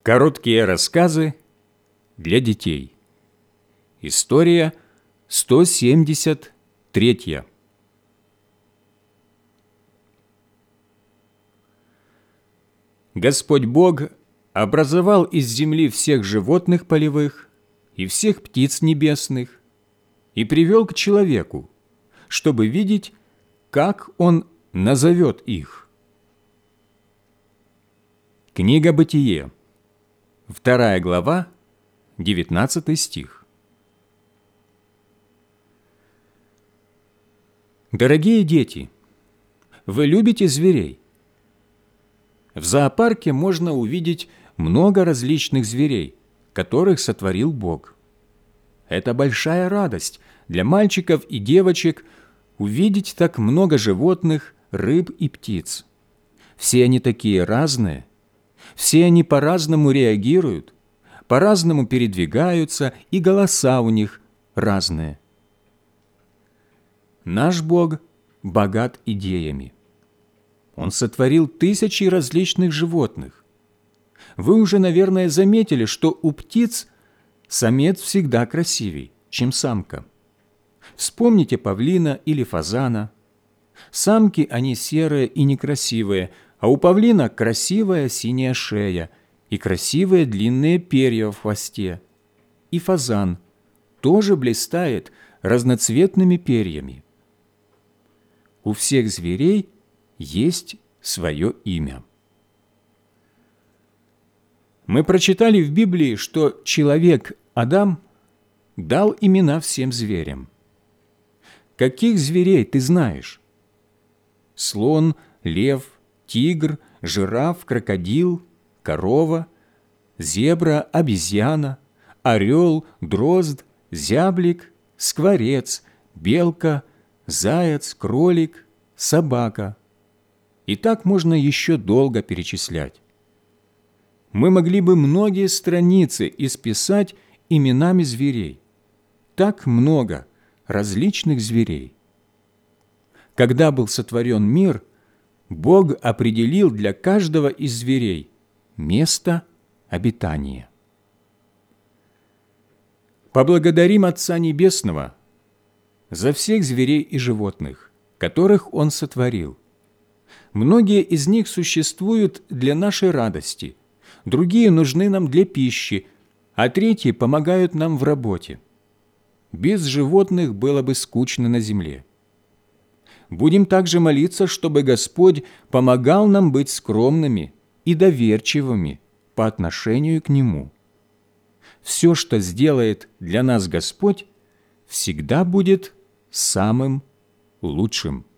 Короткие рассказы для детей. История 173. Господь Бог образовал из земли всех животных полевых и всех птиц небесных и привел к человеку, чтобы видеть, как он назовет их. Книга Бытие, 2 глава, 19 стих. Дорогие дети, вы любите зверей? В зоопарке можно увидеть много различных зверей, которых сотворил Бог. Это большая радость для мальчиков и девочек увидеть так много животных, рыб и птиц. Все они такие разные, все они по-разному реагируют, по-разному передвигаются, и голоса у них разные. Наш Бог богат идеями. Он сотворил тысячи различных животных. Вы уже, наверное, заметили, что у птиц самец всегда красивей, чем самка. Вспомните павлина или фазана. Самки они серые и некрасивые, а у павлина красивая синяя шея и красивые длинные перья в хвосте. И фазан тоже блистает разноцветными перьями. У всех зверей есть свое имя. Мы прочитали в Библии, что человек Адам дал имена всем зверям. Каких зверей ты знаешь? Слон, лев, тигр, жираф, крокодил, корова, зебра, обезьяна, орел, дрозд, зяблик, скворец, белка, заяц, кролик, собака. И так можно еще долго перечислять. Мы могли бы многие страницы исписать именами зверей. Так много различных зверей. Когда был сотворен мир, Бог определил для каждого из зверей место обитания. Поблагодарим Отца Небесного за всех зверей и животных, которых Он сотворил. Многие из них существуют для нашей радости, другие нужны нам для пищи, а третьи помогают нам в работе. Без животных было бы скучно на земле. Будем также молиться, чтобы Господь помогал нам быть скромными и доверчивыми по отношению к Нему. Все, что сделает для нас Господь, всегда будет самым лучшим.